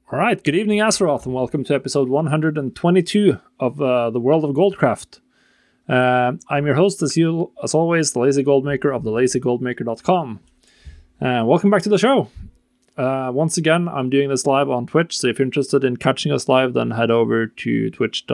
All right, good evening, Azeroth, and welcome to episode 122 of the World of Goldcraft. I'm your host, as always, the Lazy Goldmaker of thelazygoldmaker.com. Welcome back to the show. Once again, I'm doing this live on Twitch, so if you're interested in catching us live, then head over to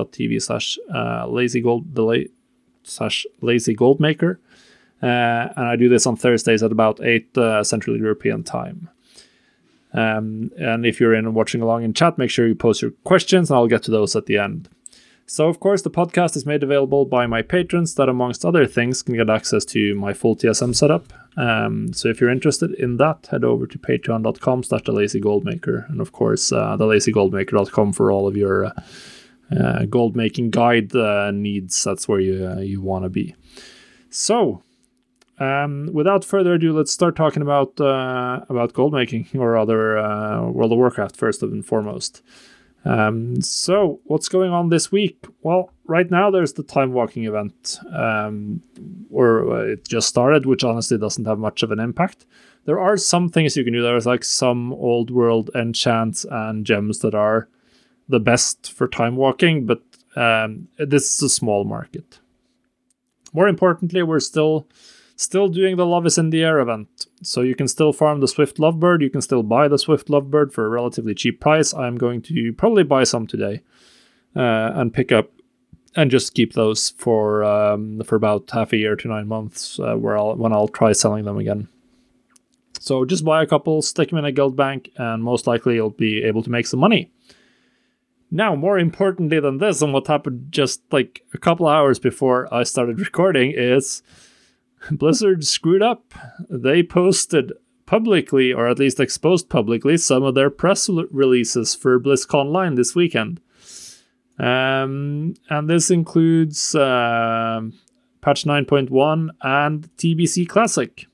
twitch.tv/lazygoldmaker. And I do this on Thursdays at about 8 Central European time. And if you're in and watching along in chat, make sure you post your questions and I'll get to those at the end. So, of course, the podcast is made available by my patrons that, amongst other things, can get access to my full TSM setup. So if you're interested in that, head over to patreon.com/thelazygoldmaker. And, of course, thelazygoldmaker.com for all of your gold making guide needs. That's where you want to be. So, without further ado, let's start talking about gold making, or rather World of Warcraft first and foremost. So what's going on this week? Well, right now there's the time walking event, or it just started, which honestly doesn't have much of an impact. There are some things you can do. There's like some old world enchants and gems that are the best for time walking, but this is a small market. More importantly, we're still doing the Love is in the Air event. So you can still farm the Swift Lovebird. You can still buy the Swift Lovebird for a relatively cheap price. I'm going to probably buy some today and pick up and just keep those for about half a year to 9 months when I'll try selling them again. So just buy a couple, stick them in a guild bank, and most likely you'll be able to make some money. Now, more importantly than this, and what happened just like a couple hours before I started recording, is Blizzard screwed up. They posted publicly, or at least exposed publicly, some of their press releases for BlizzConline this weekend. And this includes patch 9.1 and TBC Classic.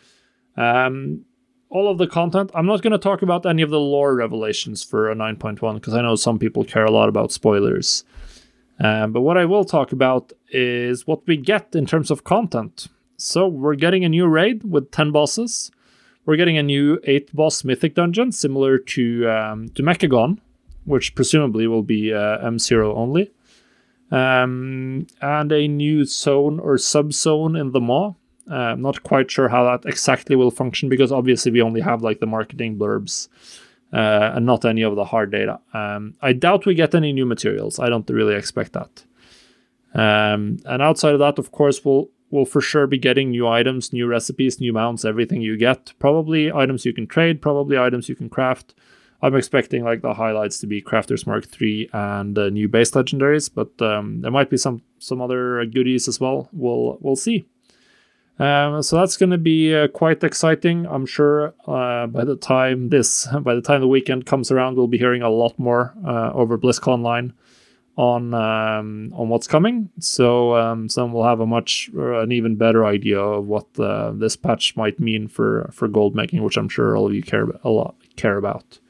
All of the content, I'm not going to talk about any of the lore revelations for a 9.1, because I know some people care a lot about spoilers. But what I will talk about is what we get in terms of content. So we're getting a new raid with 10 bosses. We're getting a new 8-boss mythic dungeon, similar to Mechagon, which presumably will be M0 only. And a new zone or sub-zone in the Maw. I'm not quite sure how that exactly will function, because obviously we only have like the marketing blurbs and not any of the hard data. I doubt we get any new materials. I don't really expect that. And outside of that, of course, we'll for sure be getting new items, new recipes, new mounts, everything you get. Probably items you can trade, probably items you can craft. I'm expecting like the highlights to be Crafters Mark III and new base legendaries, but there might be some other goodies as well. We'll see. So that's going to be quite exciting. I'm sure by the time the weekend comes around, we'll be hearing a lot more over BlizzConline on what's coming. So we'll have an even better idea of what this patch might mean for gold making, which I'm sure all of you care about.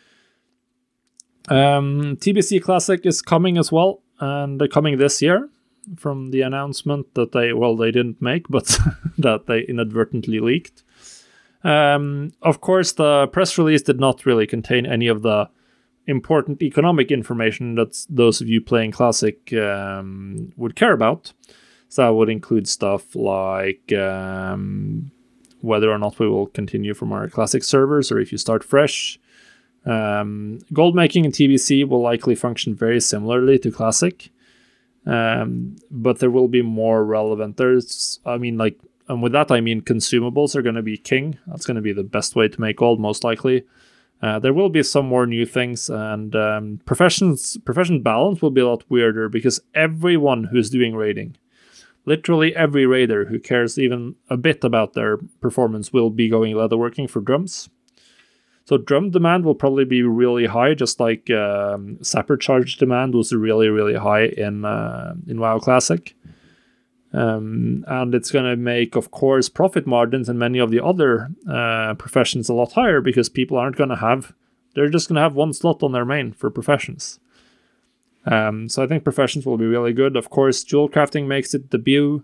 TBC Classic is coming as well, and they're coming this year, from the announcement that they didn't make, but that they inadvertently leaked. Of course, the press release did not really contain any of the important economic information that those of you playing Classic would care about. So that would include stuff like whether or not we will continue from our Classic servers, or if you start fresh. Gold making in TBC will likely function very similarly to Classic. But there will be more relevant. And with that I mean consumables are going to be king. That's going to be the best way to make gold, most likely. There will be some more new things, and profession balance will be a lot weirder, because everyone who's doing raiding, literally every raider who cares even a bit about their performance, will be going leatherworking for drums. So drum demand will probably be really high, just like Sapper charge demand was really, really high in WoW Classic. And it's going to make, of course, profit margins in many of the other professions a lot higher, because people they're just going to have one slot on their main for professions. So I think professions will be really good. Of course, jewel crafting makes its debut,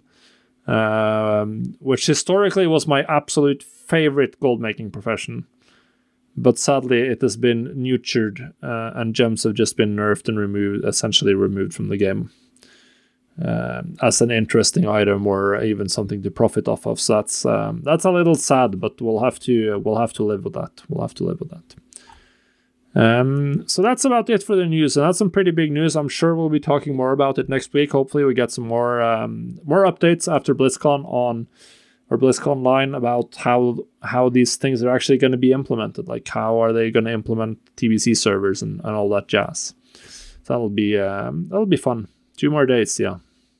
which historically was my absolute favorite gold making profession. But sadly, it has been neutered, and gems have just been nerfed and essentially removed from the game as an interesting item or even something to profit off of. So that's a little sad, but we'll have to live with that. So that's about it for the news, and that's some pretty big news. I'm sure we'll be talking more about it next week. Hopefully, we get some more updates after BlizzCon or BlizzCon Line about how these things are actually going to be implemented. Like, how are they going to implement TBC servers and all that jazz? So that'll be fun. 2 more days, yeah.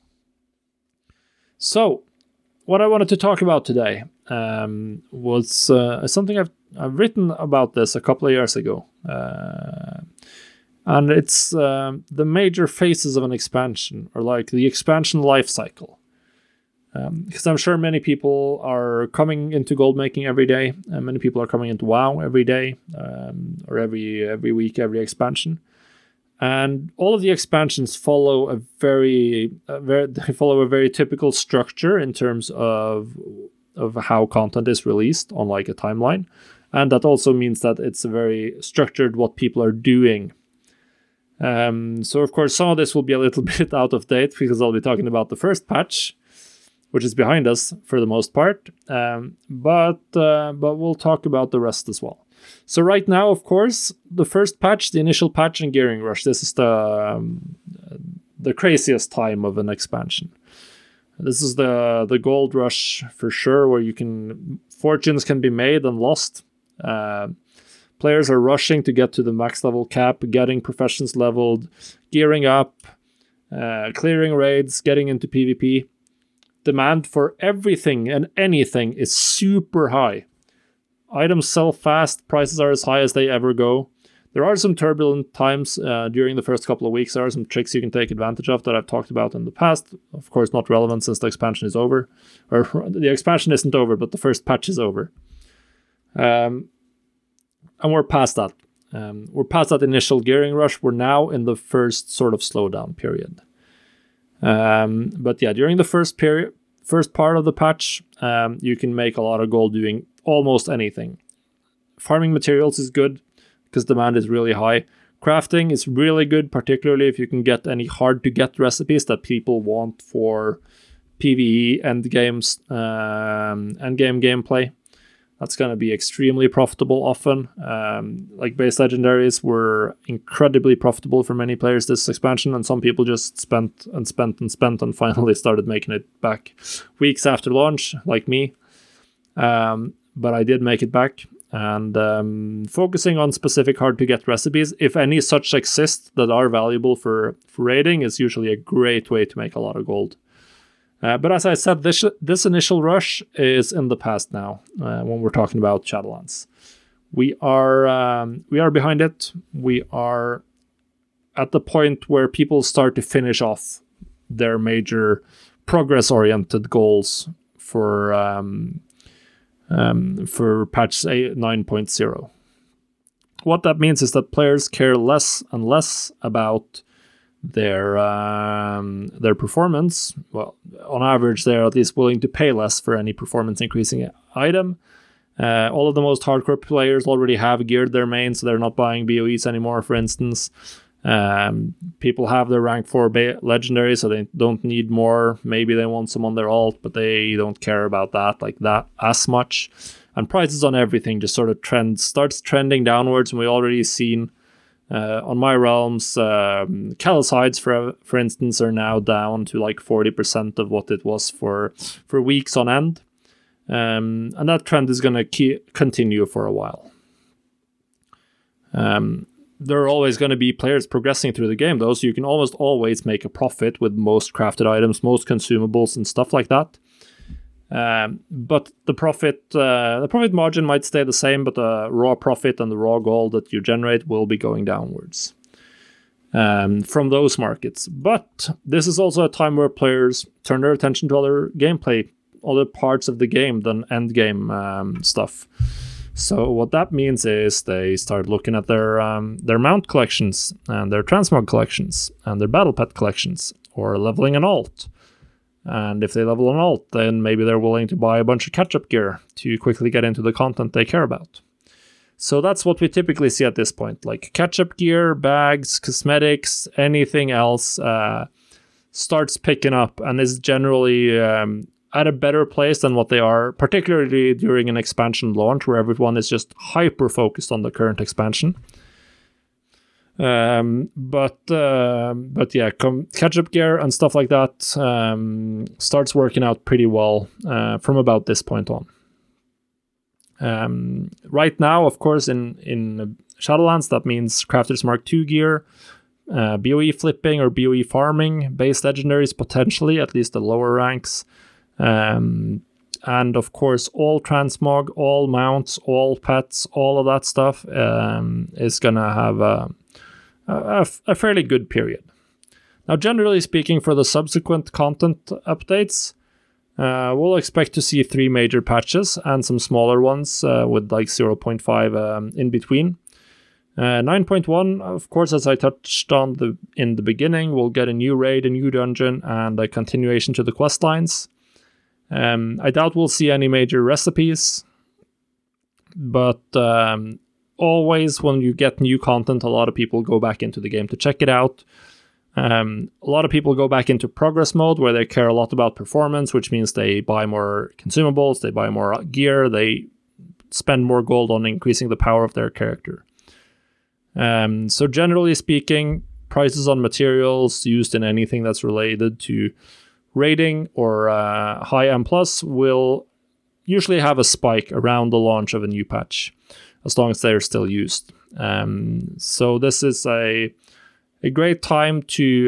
So, what I wanted to talk about today was something I've written about this a couple of years ago, and it's the major phases of an expansion, or like the expansion life cycle. Because I'm sure many people are coming into gold making every day, and many people are coming into WoW every day, or every week, every expansion. And all of the expansions follow a very typical structure in terms of how content is released on like a timeline, and that also means that it's very structured what people are doing. So of course some of this will be a little bit out of date because I'll be talking about the first patch, which is behind us for the most part, but we'll talk about the rest as well. So right now, of course, the first patch, the initial patch in Gearing Rush, this is the craziest time of an expansion. This is the gold rush for sure, where fortunes can be made and lost. Players are rushing to get to the max level cap, getting professions leveled, gearing up, clearing raids, getting into PvP. Demand for everything and anything is super high. Items sell fast, prices are as high as they ever go. There are some turbulent times during the first couple of weeks. There are some tricks you can take advantage of that I've talked about in the past. Of course, not relevant since the expansion is over. Or the expansion isn't over, but the first patch is over. And we're past that. We're past that initial gearing rush. We're now in the first sort of slowdown period. But yeah, during the first part of the patch, you can make a lot of gold doing almost anything. Farming materials is good because demand is really high. Crafting is really good, particularly if you can get any hard to get recipes that people want for PvE endgame gameplay. That's going to be extremely profitable often. Like base legendaries were incredibly profitable for many players this expansion, and some people just spent and finally started making it back weeks after launch, like me. But I did make it back, and focusing on specific hard-to-get recipes, if any such exist that are valuable for raiding, is usually a great way to make a lot of gold. But as I said, this initial rush is in the past now, when we're talking about Shadowlands. We are behind it. We are at the point where people start to finish off their major progress-oriented goals for patch 9.0. What that means is that players care less and less about their performance. Well, on average, they're at least willing to pay less for any performance increasing item. All of the most hardcore players already have geared their main, so they're not buying BOEs anymore, for instance. People have their rank 4 legendary, so they don't need more. Maybe they want some on their alt, but they don't care about that as much. And prices on everything just sort of starts trending downwards, and we already seen on my realms, Callous for instance, are now down to like 40% of what it was for weeks on end. And that trend is going to continue for a while. There are always going to be players progressing through the game, though, so you can almost always make a profit with most crafted items, most consumables, and stuff like that. But the profit margin might stay the same, but the raw profit and the raw gold that you generate will be going downwards from those markets. But this is also a time where players turn their attention to other parts of the game than end game stuff. So what that means is they start looking at their mount collections and their transmog collections and their battle pet collections, or leveling an alt. And if they level an alt, then maybe they're willing to buy a bunch of catch-up gear to quickly get into the content they care about. So that's what we typically see at this point, like catch-up gear, bags, cosmetics, anything else starts picking up and is generally at a better place than what they are, particularly during an expansion launch where everyone is just hyper-focused on the current expansion. But yeah, catch-up gear and stuff like that starts working out pretty well from about this point on. Right now, of course, in Shadowlands, that means Crafters Mark II gear, BOE flipping or BOE farming, base legendaries potentially, at least the lower ranks, and of course all transmog, all mounts, all pets, all of that stuff is gonna have a fairly good period. Now, generally speaking, for the subsequent content updates, we'll expect to see 3 major patches and some smaller ones with like 0.5 in between. 9.1, of course, as I touched on in the beginning, we'll get a new raid, a new dungeon, and a continuation to the quest lines. I doubt we'll see any major recipes, but always when you get new content, a lot of people go back into the game to check it out. A lot of people go back into progress mode where they care a lot about performance, which means they buy more consumables, they buy more gear, they spend more gold on increasing the power of their character. So generally speaking, prices on materials used in anything that's related to raiding or high M+ will usually have a spike around the launch of a new patch, as long as they're still used. So this is a great time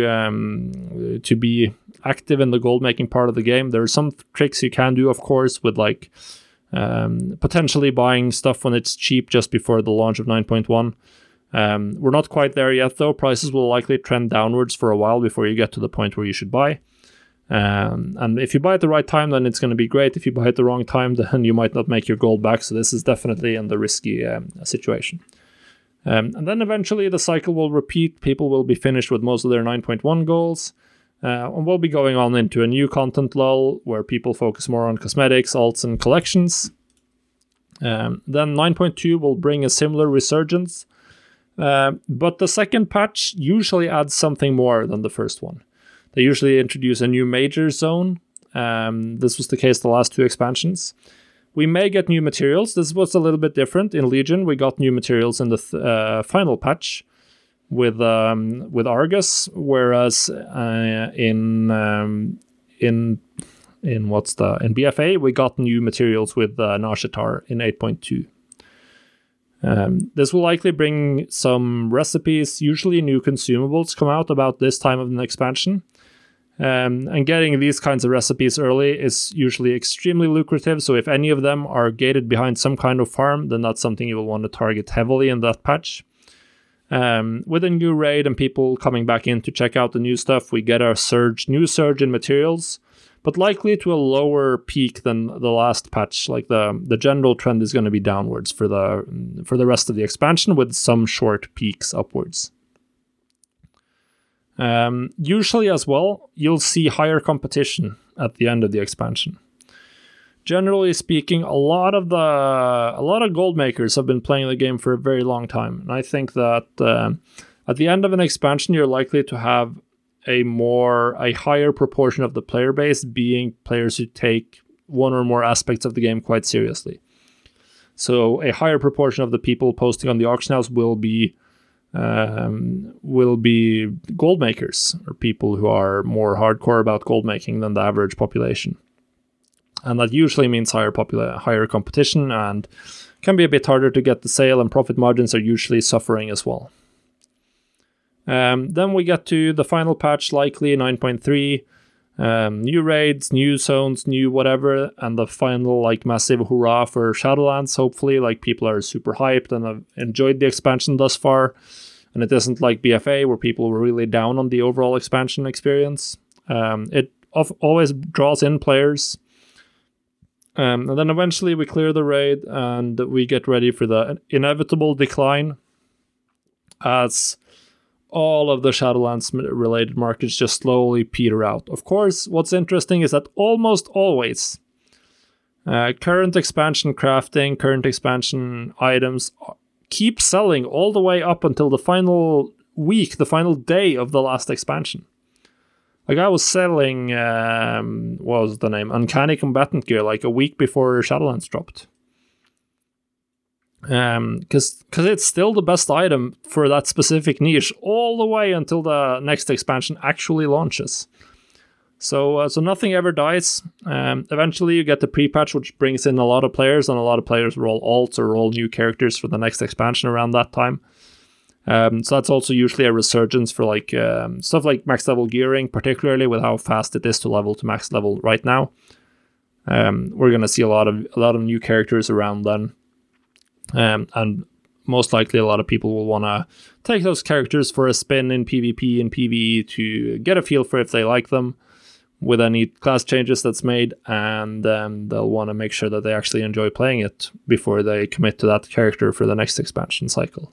to be active in the gold making part of the game. There are some tricks you can do, of course, with like potentially buying stuff when it's cheap just before the launch of 9.1. We're not quite there yet, though. Prices will likely trend downwards for a while before you get to the point where you should buy. And if you buy at the right time, then it's going to be great. If you buy at the wrong time, then you might not make your gold back. So this is definitely in the risky situation. And then eventually the cycle will repeat. People will be finished with most of their 9.1 goals. And we'll be going on into a new content lull where people focus more on cosmetics, alts, and collections. Then 9.2 will bring a similar resurgence. But the second patch usually adds something more than the first one. They usually introduce a new major zone. This was the case the last 2 expansions. We may get new materials. This was a little bit different. In Legion, we got new materials in the final patch with Argus, whereas in BFA we got new materials with Nashatar in 8.2. This will likely bring some recipes. Usually new consumables come out about this time of an expansion. And getting these kinds of recipes early is usually extremely lucrative, so if any of them are gated behind some kind of farm, then that's something you will want to target heavily in that patch. With a new raid and people coming back in to check out the new stuff, we get our new surge in materials, but likely to a lower peak than the last patch. Like the general trend is going to be downwards for the rest of the expansion, with some short peaks upwards. Usually as well, you'll see higher competition at the end of the expansion. Generally speaking, a lot of gold makers have been playing the game for a very long time, and I think that at the end of an expansion, you're likely to have a higher proportion of the player base being players who take one or more aspects of the game quite seriously. So a higher proportion of the people posting on the auction house will be gold makers, or people who are more hardcore about gold making than the average population. And that usually means higher competition, and can be a bit harder to get the sale, and profit margins are usually suffering as well. Then we get to the final patch, likely 9.3, new raids, new zones, new whatever, and the final like massive hurrah for Shadowlands. Hopefully, like, people are super hyped and have enjoyed the expansion thus far, and it isn't like BFA where people were really down on the overall expansion experience. It always draws in players. And then eventually we clear the raid and we get ready for the inevitable decline, as all of the Shadowlands related markets just slowly peter out. Of course, what's interesting is that almost always current expansion crafting, current expansion items keep selling all the way up until the final week, the final day of the last expansion. Like, I was selling, what was the name? Uncanny Combatant gear, like a week before Shadowlands dropped. Because it's still the best item for that specific niche all the way until the next expansion actually launches. So nothing ever dies. Eventually you get the pre-patch, which brings in a lot of players, and a lot of players roll alts or roll new characters for the next expansion around that time. So that's also usually a resurgence for like stuff like max level gearing, particularly with how fast it is to level to max level right now. We're gonna see a lot of new characters around then, and most likely a lot of people will want to take those characters for a spin in PvP and PvE to get a feel for if they like them with any class changes that's made, and they'll want to make sure that they actually enjoy playing it before they commit to that character for the next expansion cycle.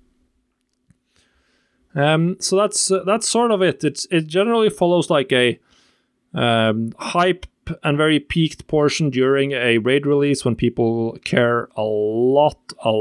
So that's sort of it. It generally follows like a hype and very peaked portion during a raid release when people care a lot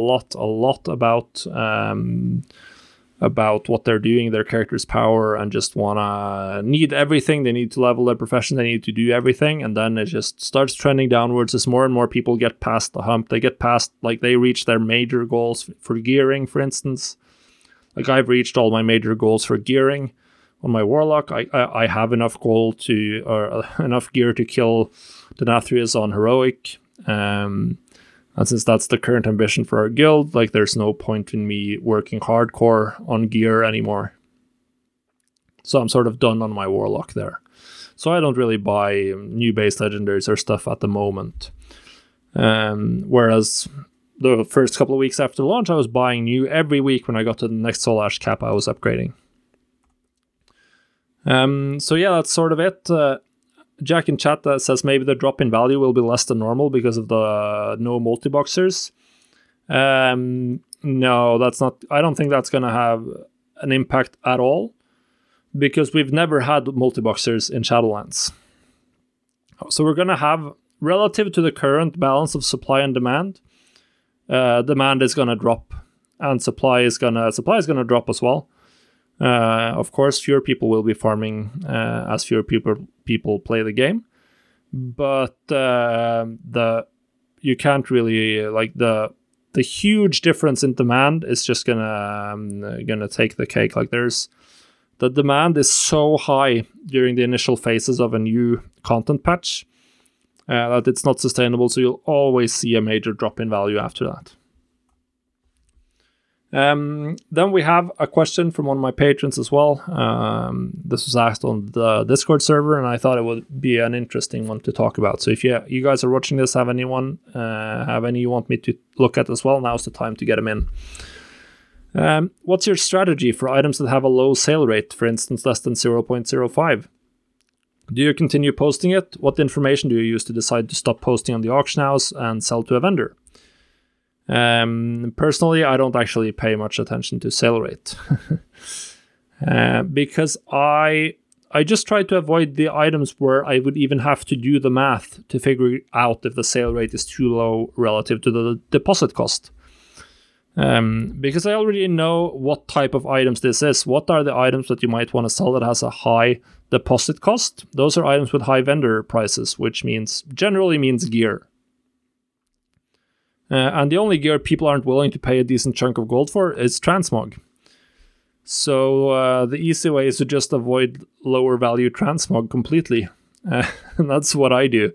about what they're doing, their character's power, and just need everything. They need to level their profession, they need to do everything, and then it just starts trending downwards as more and more people get past the hump. They get past, like, they reach their major goals for gearing, for instance. Like, I've reached all my major goals for gearing on my Warlock. I have enough gold or enough gear to kill Denathrius on Heroic. And since that's the current ambition for our guild, like, there's no point in me working hardcore on gear anymore. So I'm sort of done on my Warlock there. So I don't really buy new base legendaries or stuff at the moment. Whereas the first couple of weeks after launch, I was buying new every week. When I got to the next Soul Ash cap, I was upgrading. So yeah, that's sort of it. Jack in chat says maybe the drop in value will be less than normal because of the no multi-boxers. No, that's not. I don't think that's going to have an impact at all, because we've never had multi-boxers in Shadowlands. So we're going to have, relative to the current balance of supply and demand, demand is going to drop, and supply is going to drop as well. Of course, fewer people will be farming as fewer people play the game, but you can't really, like, the huge difference in demand is just gonna take the cake. Like, the demand is so high during the initial phases of a new content patch that it's not sustainable, so you'll always see a major drop in value after that. Then we have a question from one of my patrons as well. This was asked on the Discord server, and I thought it would be an interesting one to talk about. So if you guys are watching this, have any you want me to look at as well, now's the time to get them in. What's your strategy for items that have a low sale rate, for instance less than 0.05? Do you continue posting it? What information do you use to decide to stop posting on the auction house and sell to a vendor? Personally, I don't actually pay much attention to sale rate because I just try to avoid the items where I would even have to do the math to figure out if the sale rate is too low relative to the deposit cost. Because I already know what type of items this is. What are the items that you might want to sell that has a high deposit cost? Those are items with high vendor prices, which generally means gear. And the only gear people aren't willing to pay a decent chunk of gold for is transmog. So the easy way is to just avoid lower value transmog completely. And that's what I do.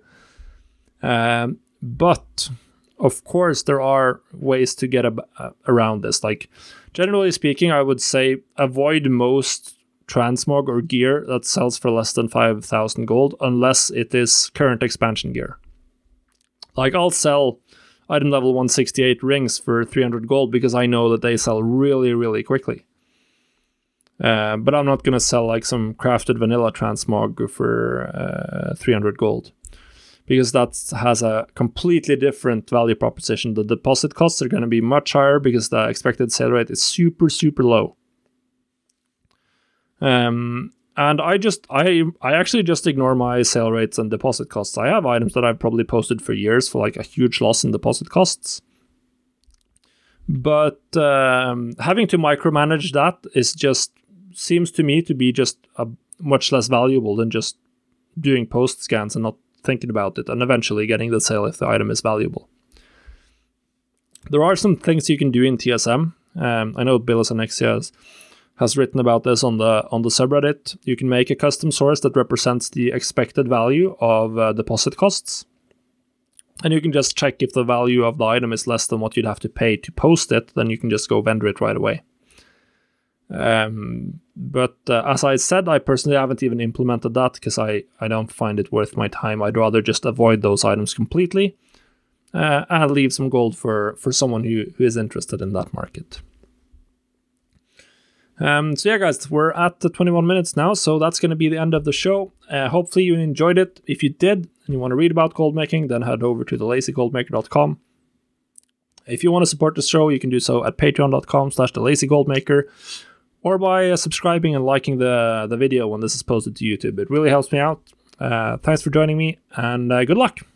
But of course, there are ways to get around this. Like, generally speaking, I would say avoid most transmog or gear that sells for less than 5,000 gold, unless it is current expansion gear. Like, I'll sell item level 168 rings for 300 gold because I know that they sell really, really quickly. But I'm not going to sell like some crafted vanilla transmog for 300 gold, because that has a completely different value proposition. The deposit costs are going to be much higher because the expected sale rate is super, super low. And I actually just ignore my sale rates and deposit costs. I have items that I've probably posted for years for like a huge loss in deposit costs. But having to micromanage that seems to me to be just much less valuable than just doing post scans and not thinking about it, and eventually getting the sale if the item is valuable. There are some things you can do in TSM. I know Billis Onyxia has written about this on the subreddit. You can make a custom source that represents the expected value of deposit costs. And you can just check if the value of the item is less than what you'd have to pay to post it, then you can just go vendor it right away. But as I said, I personally haven't even implemented that because I don't find it worth my time. I'd rather just avoid those items completely and leave some gold for someone who is interested in that market. So yeah, guys, we're at the 21 minutes now, so that's going to be the end of the show. Hopefully you enjoyed it. If you did and you want to read about gold making, then head over to thelazygoldmaker.com. If you want to support the show, you can do so at patreon.com/thelazygoldmaker or by subscribing and liking the video when this is posted to YouTube. It really helps me out. Thanks for joining me, and good luck.